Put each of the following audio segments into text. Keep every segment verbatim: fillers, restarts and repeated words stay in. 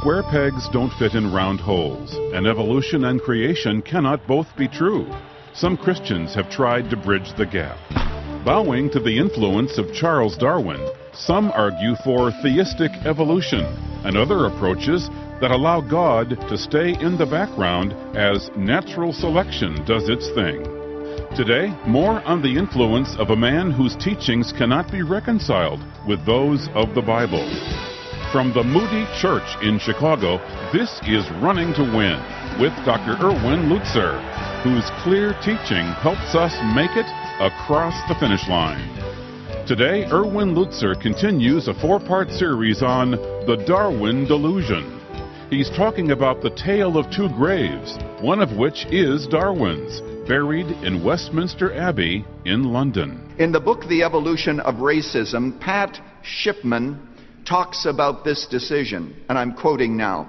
Square pegs don't fit in round holes, and evolution and creation cannot both be true. Some Christians have tried to bridge the gap. Bowing to the influence of Charles Darwin, some argue for theistic evolution and other approaches that allow God to stay in the background as natural selection does its thing. Today, more on the influence of a man whose teachings cannot be reconciled with those of the Bible. From the Moody Church in Chicago, this is Running to Win with Doctor Erwin Lutzer, whose clear teaching helps us make it across the finish line. Today, Erwin Lutzer continues a four-part series on the Darwin Delusion. He's talking about the tale of two graves, one of which is Darwin's, buried in Westminster Abbey in London. In the book The Evolution of Racism, Pat Shipman talks about this decision, and I'm quoting now.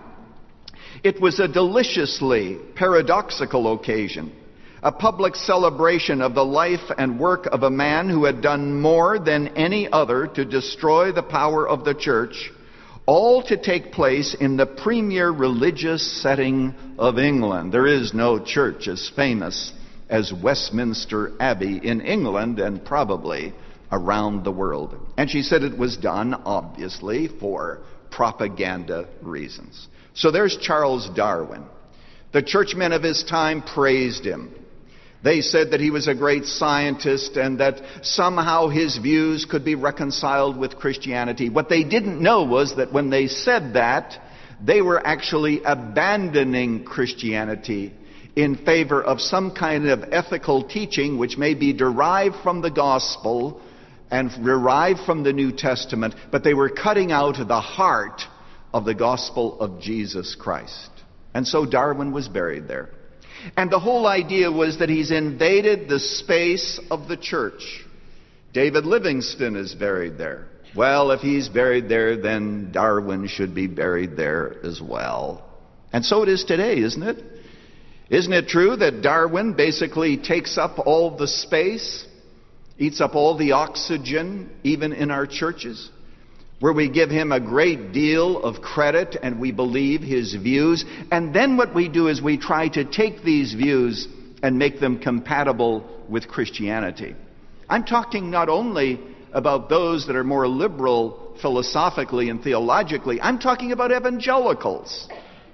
It was a deliciously paradoxical occasion, a public celebration of the life and work of a man who had done more than any other to destroy the power of the church, all to take place in the premier religious setting of England. There is no church as famous as Westminster Abbey in England and probably around the world. And she said it was done, obviously, for propaganda reasons. So there's Charles Darwin. The churchmen of his time praised him. They said that he was a great scientist and that somehow his views could be reconciled with Christianity. What they didn't know was that when they said that, they were actually abandoning Christianity in favor of some kind of ethical teaching which may be derived from the gospel and derived from the New Testament, but they were cutting out the heart of the gospel of Jesus Christ. And so Darwin was buried there. And the whole idea was that he's invaded the space of the church. David Livingstone is buried there. Well, if he's buried there, then Darwin should be buried there as well. And so it is today, isn't it? Isn't it true that Darwin basically takes up all the space, eats up all the oxygen, even in our churches, where we give him a great deal of credit and we believe his views, and then what we do is we try to take these views and make them compatible with Christianity. I'm talking not only about those that are more liberal philosophically and theologically, I'm talking about evangelicals.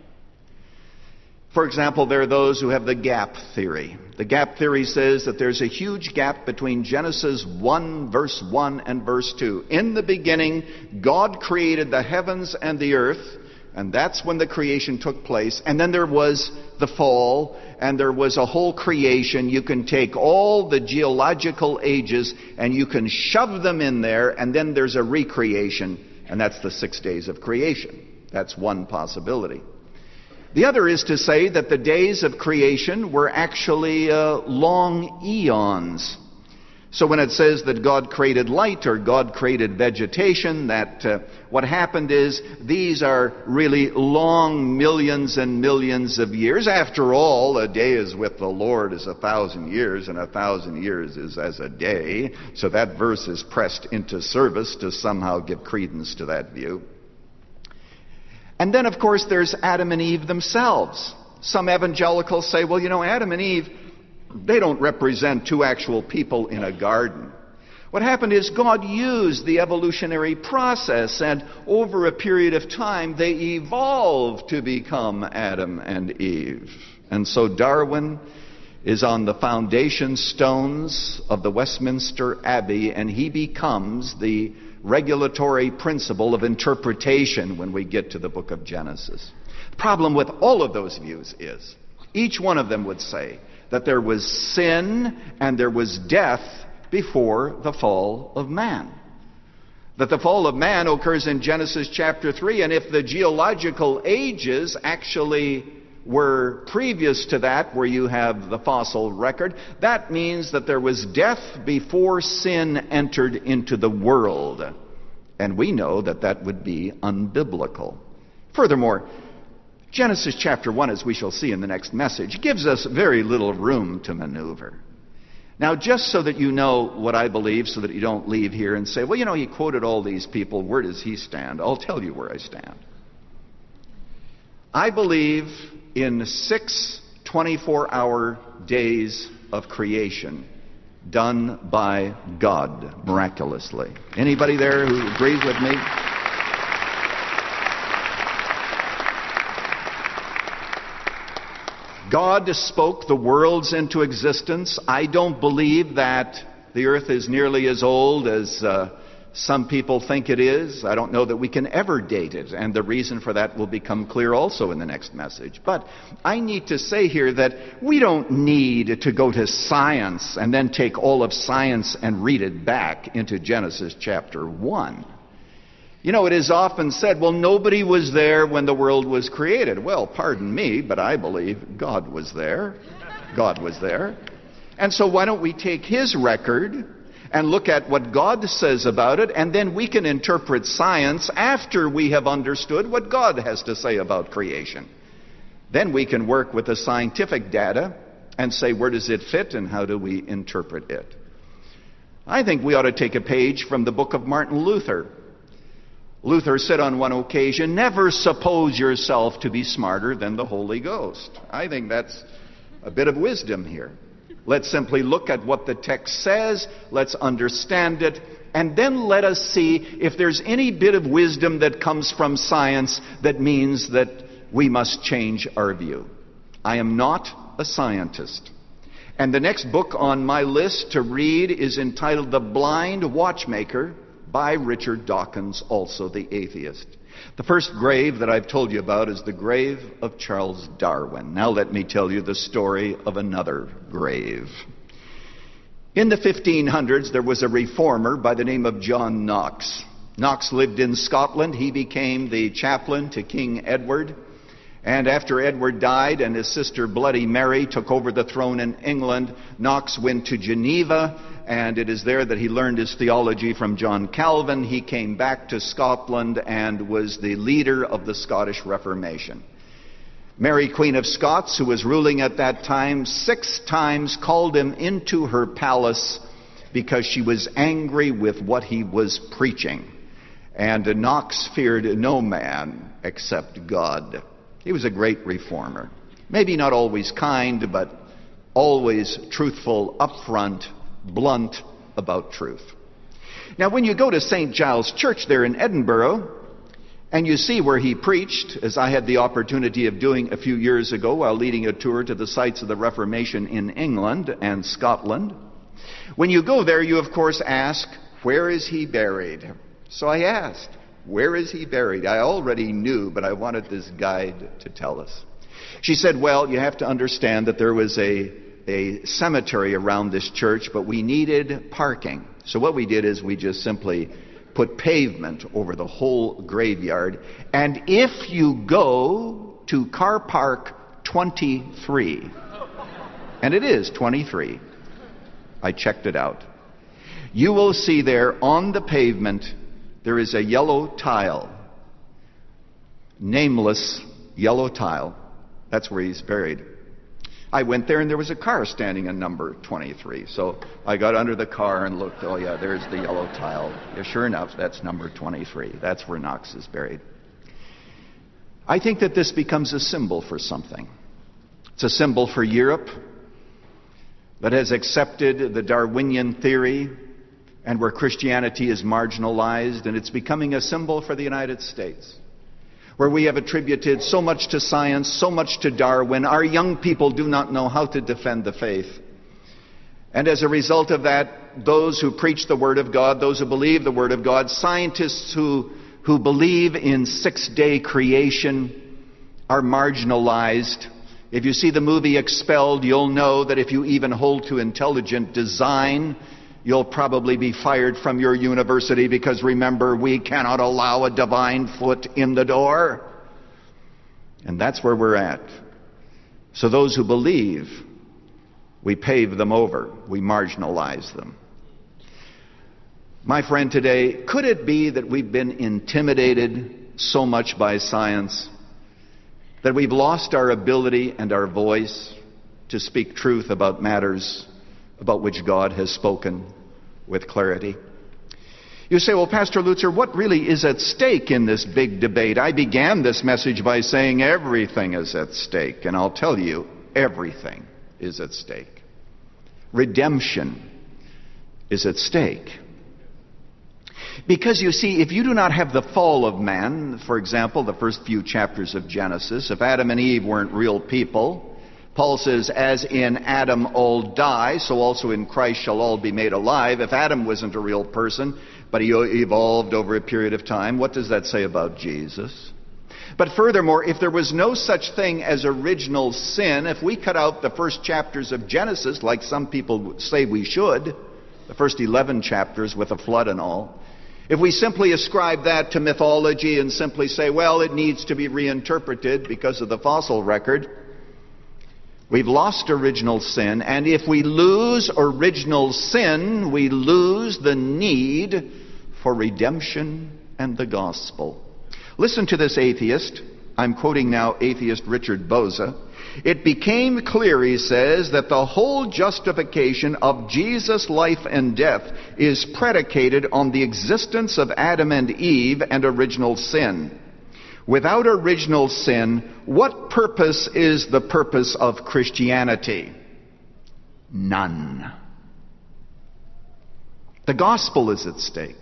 For example, there are those who have the gap theory. The gap theory says that there's a huge gap between Genesis one, verse one, and verse two. In the beginning, God created the heavens and the earth, and that's when the creation took place. And then there was the fall, and there was a whole creation. You can take all the geological ages, and you can shove them in there, and then there's a recreation, and that's the six days of creation. That's one possibility. The other is to say that the days of creation were actually uh, long eons. So when it says that God created light or God created vegetation, that uh, what happened is these are really long millions and millions of years. After all, a day is with the Lord is a thousand years, and a thousand years is as a day. So that verse is pressed into service to somehow give credence to that view. And then, of course, there's Adam and Eve themselves. Some evangelicals say, well, you know, Adam and Eve, they don't represent two actual people in a garden. What happened is God used the evolutionary process, and over a period of time, they evolved to become Adam and Eve. And so Darwin is on the foundation stones of the Westminster Abbey, and he becomes the regulatory principle of interpretation when we get to the book of Genesis. The problem with all of those views is each one of them would say that there was sin and there was death before the fall of man. That the fall of man occurs in Genesis chapter three, and if the geological ages actually were previous to that, where you have the fossil record, that means that there was death before sin entered into the world. And we know that that would be unbiblical. Furthermore, Genesis chapter one, as we shall see in the next message, gives us very little room to maneuver. Now, just so that you know what I believe, so that you don't leave here and say, well, you know, he quoted all these people, where does he stand? I'll tell you where I stand. I believe in six twenty-four hour days of creation done by God miraculously. Anybody there who agrees with me? God spoke the worlds into existence. I don't believe that the earth is nearly as old as uh, some people think it is. I don't know that we can ever date it, and the reason for that will become clear also in the next message. But I need to say here that we don't need to go to science and then take all of science and read it back into Genesis chapter one. You know, it is often said, well, nobody was there when the world was created. Well, pardon me, but I believe God was there. God was there. And so why don't we take His record and look at what God says about it, and then we can interpret science after we have understood what God has to say about creation. Then we can work with the scientific data and say, where does it fit and how do we interpret it? I think we ought to take a page from the book of Martin Luther. Luther said on one occasion, never suppose yourself to be smarter than the Holy Ghost. I think that's a bit of wisdom here. Let's simply look at what the text says, let's understand it, and then let us see if there's any bit of wisdom that comes from science that means that we must change our view. I am not a scientist. And the next book on my list to read is entitled The Blind Watchmaker by Richard Dawkins, also the atheist. The first grave that I've told you about is the grave of Charles Darwin. Now let me tell you the story of another grave. In the fifteen hundreds, there was a reformer by the name of John Knox. Knox lived in Scotland. He became the chaplain to King Edward. And after Edward died and his sister Bloody Mary took over the throne in England, Knox went to Geneva, and it is there that he learned his theology from John Calvin. He came back to Scotland and was the leader of the Scottish Reformation. Mary, Queen of Scots, who was ruling at that time, six times called him into her palace because she was angry with what he was preaching. And Knox feared no man except God. He was a great reformer. Maybe not always kind, but always truthful, upfront, blunt about truth. Now, when you go to Saint Giles Church there in Edinburgh, and you see where he preached, as I had the opportunity of doing a few years ago while leading a tour to the sites of the Reformation in England and Scotland, when you go there, you of course ask, where is he buried? So I asked, where is he buried? I already knew, but I wanted this guide to tell us. She said, well, you have to understand that there was a, a cemetery around this church, but we needed parking. So what we did is we just simply put pavement over the whole graveyard. And if you go to car park twenty-three, and it is twenty-three, I checked it out, you will see there on the pavement there is a yellow tile, nameless yellow tile. That's where he's buried. I went there and there was a car standing in number twenty-three. So I got under the car and looked. Oh yeah, there's the yellow tile. Yeah, sure enough, that's number twenty-three. That's where Knox is buried. I think that this becomes a symbol for something. It's a symbol for Europe that has accepted the Darwinian theory and where Christianity is marginalized, and it's becoming a symbol for the United States, where we have attributed so much to science, so much to Darwin. Our young people do not know how to defend the faith. And as a result of that, those who preach the Word of God, those who believe the Word of God, scientists who, who believe in six-day creation are marginalized. If you see the movie Expelled, you'll know that if you even hold to intelligent design, you'll probably be fired from your university because, remember, we cannot allow a divine foot in the door. And that's where we're at. So those who believe, we pave them over. We marginalize them. My friend, today, could it be that we've been intimidated so much by science that we've lost our ability and our voice to speak truth about matters about which God has spoken with clarity? You say, well, Pastor Lutzer, what really is at stake in this big debate? I began this message by saying everything is at stake, and I'll tell you, everything is at stake. Redemption is at stake. Because you see, if you do not have the fall of man, for example, the first few chapters of Genesis, if Adam and Eve weren't real people, Paul says, as in Adam all die, so also in Christ shall all be made alive. If Adam wasn't a real person, but he evolved over a period of time, what does that say about Jesus? But furthermore, if there was no such thing as original sin, if we cut out the first chapters of Genesis, like some people say we should, the first eleven chapters with a flood and all, if we simply ascribe that to mythology and simply say, well, it needs to be reinterpreted because of the fossil record, we've lost original sin. And if we lose original sin, we lose the need for redemption and the gospel. Listen to this atheist. I'm quoting now atheist Richard Boza. It became clear, he says, that the whole justification of Jesus' life and death is predicated on the existence of Adam and Eve and original sin. Without original sin, what purpose is the purpose of Christianity? None. The gospel is at stake.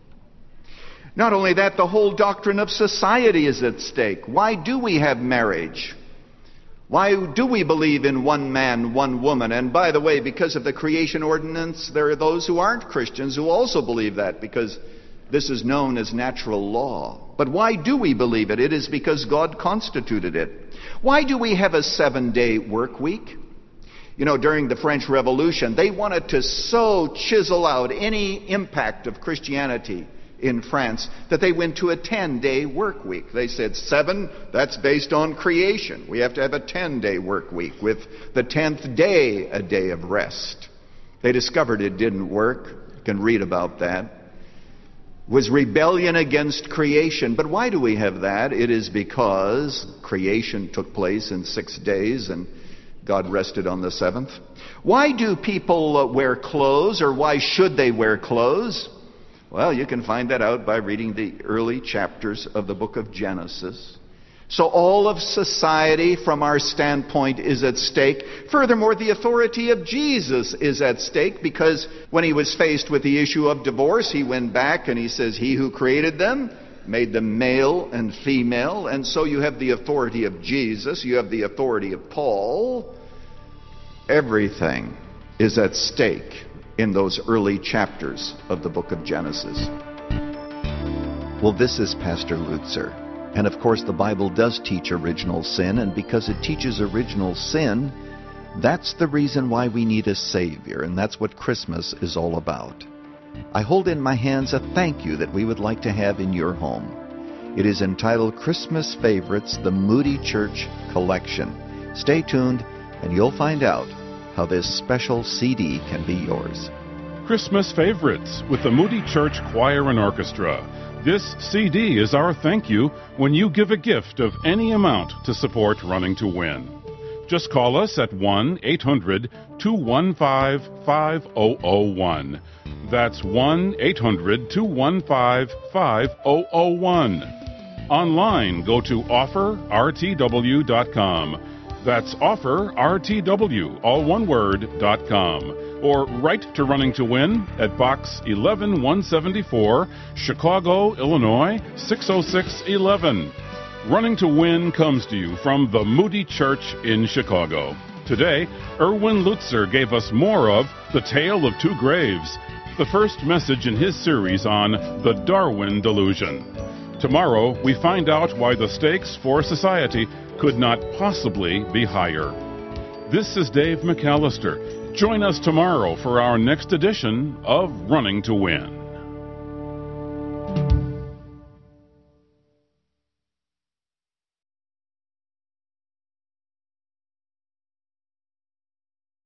Not only that, the whole doctrine of society is at stake. Why do we have marriage? Why do we believe in one man, one woman? And by the way, because of the creation ordinance, there are those who aren't Christians who also believe that, because this is known as natural law. But why do we believe it? It is because God constituted it. Why do we have a seven-day work week? You know, during the French Revolution, they wanted to so chisel out any impact of Christianity in France that they went to a ten-day work week. They said seven, that's based on creation. We have to have a ten-day work week with the tenth day a day of rest. They discovered it didn't work. You can read about that. It was rebellion against creation. But why do we have that? It is because creation took place in six days and God rested on the seventh. Why do people uh, wear clothes, or why should they wear clothes? Well, you can find that out by reading the early chapters of the book of Genesis. So all of society, from our standpoint, is at stake. Furthermore, the authority of Jesus is at stake, because when he was faced with the issue of divorce, he went back and he says, he who created them made them male and female. And so you have the authority of Jesus, you have the authority of Paul. Everything is at stake in those early chapters of the book of Genesis. Well, this is Pastor Lutzer. And of course, the Bible does teach original sin, and because it teaches original sin, that's the reason why we need a Savior, and that's what Christmas is all about. I hold in my hands a thank you that we would like to have in your home. It is entitled Christmas Favorites, the Moody Church Collection. Stay tuned, and you'll find out how this special C D can be yours. Christmas Favorites with the Moody Church Choir and Orchestra. This C D is our thank you when you give a gift of any amount to support Running to Win. Just call us at one eight hundred two one five five zero zero one. That's one eight hundred two one five five zero zero one. Online, go to offer r t w dot com. That's offer r t w, all one word, dot com. Or write to Running to Win at Box eleven one seventy-four, Chicago, Illinois, six oh six one one. Running to Win comes to you from the Moody Church in Chicago. Today, Erwin Lutzer gave us more of The Tale of Two Graves, the first message in his series on the Darwin Delusion. Tomorrow, we find out why the stakes for society could not possibly be higher. This is Dave McAllister. Join us tomorrow for our next edition of Running to Win.